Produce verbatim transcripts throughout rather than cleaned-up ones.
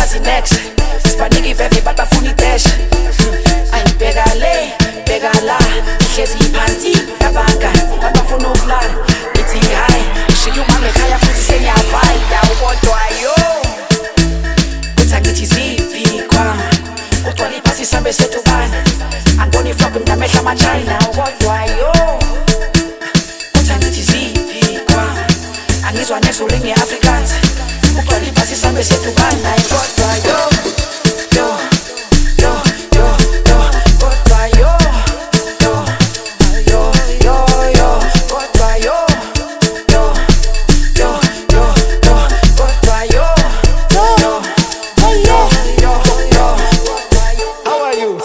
bazi next sibaniki veve batafuna idash ayibheka le bheka la hlezi phansi yabanga batafuna ukulala ithi hayi shiya umama ekhaya futhi seniyavaya kodwa yo uthi angithi ziphi kwami kugcwala iphasi sambe setubana angiboni iflop ngamehla amachina kodwa yo uthi angithi ziphi kwami angizwa next ulingi Afrikaans kugcwala iphasi sambe setubana kodwa yo yo yo yo yo kodwa yo yo yo yo yo kodwa yo yo yo yo yo kodwa yo yo yo yo yo how are you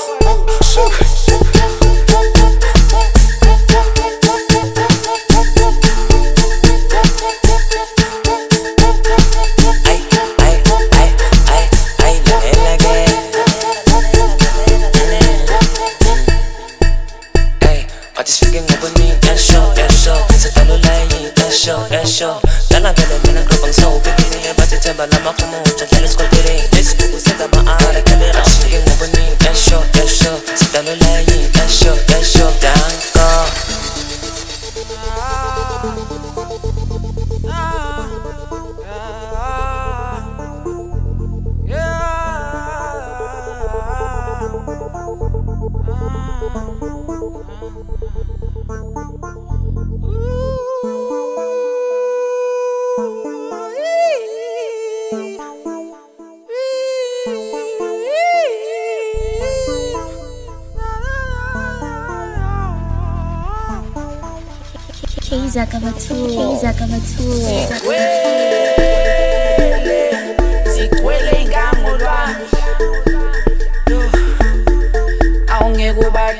Show. Dala dala mina grupang so bigini ya bati teba lama kumu chantele skolpere this useta maara kale ras figin ngobani show show sitalo layi show show danko Keiza Kabatu, Keiza Kabatu. Sikwele, sikwele ingamulwa. Awungeke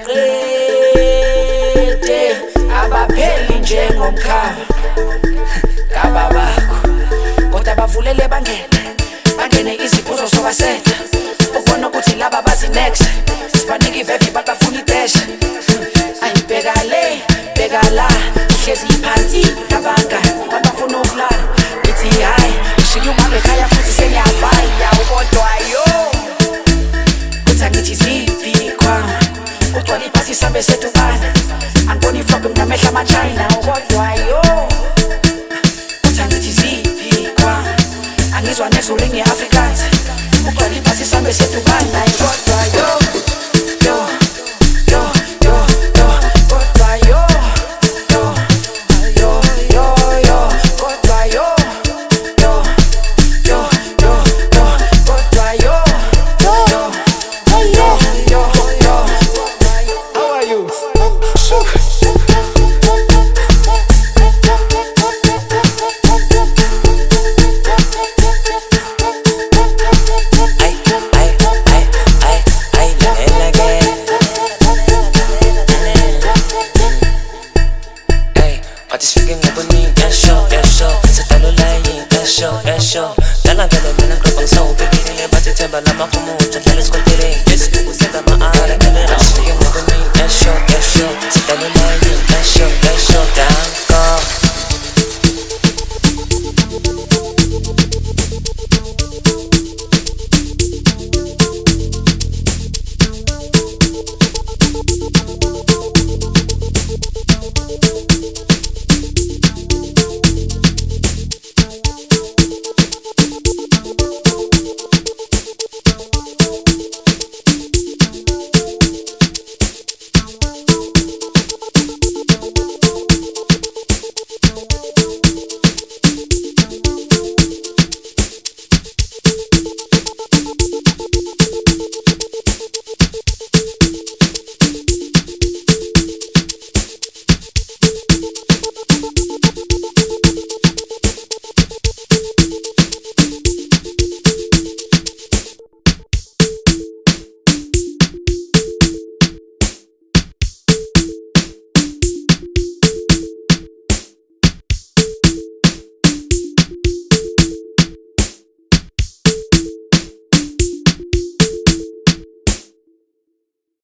ubaqede abapheli njengomkhaba kababakho. Kodwa bavulele bangene, bangene iziphuzo sobasetha. Ubona ukuthi laba bazi next. Sibaniki veve batafuna idash. Ayibheka le, bheka la. Hlezi phansi yabanga batafuna ukulala ithi hayi shiya umama ekhaya futhi seniyavaya kodwa yo uthi angithi ziphi kwami kugcwala iphasi sambe setubana angiboni iflop ngamehla amachina kodwa yo uthi angithi ziphi kwami angizwa next ulingi Afrikaans kugcwala iphasi sambe setubana kodwa yo yo yo yo yo kodwa yo Dala dala mina grupang so bigini ya bati teba lama kumu chantele skolpere this useta maara kale ras figin ngobani show show sitalo layi show show